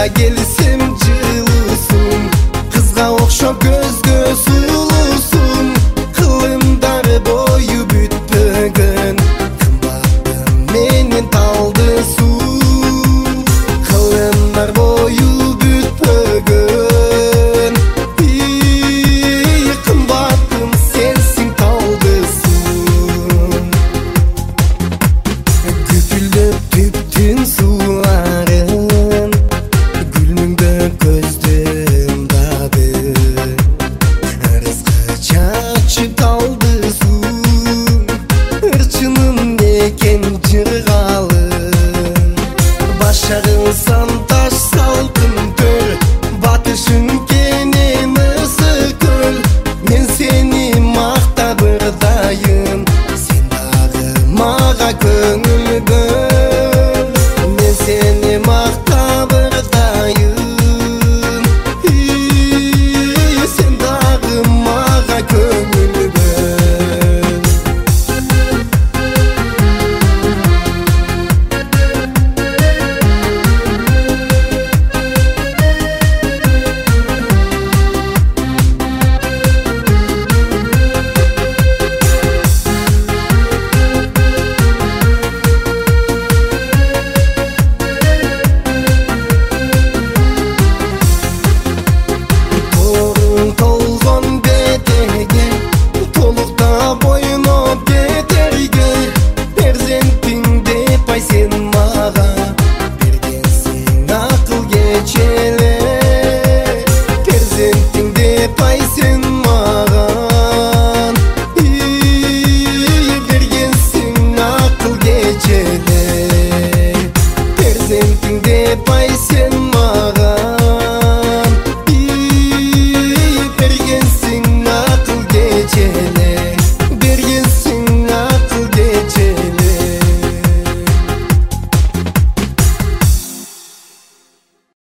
келсем жылусуң, кызга окшоп көзгө сулуусуң. Кылымдар бою бүтпөгөн, кымбаттым менин талдысуң. Кылымдар бою бүтпөгөн, кымбаттым сенсиң талдысуң. Күпүлдөп түптүн сууларын, гүлмүңдө көздүм дады. Арызга чачып талдысуң, ырчыным экен жыргалы. Башарылсам таш салкын төр, батышың кенен ысык көл. Мен сени мактап ырдайын, сен дагы мага көңүл бөл. Мен сени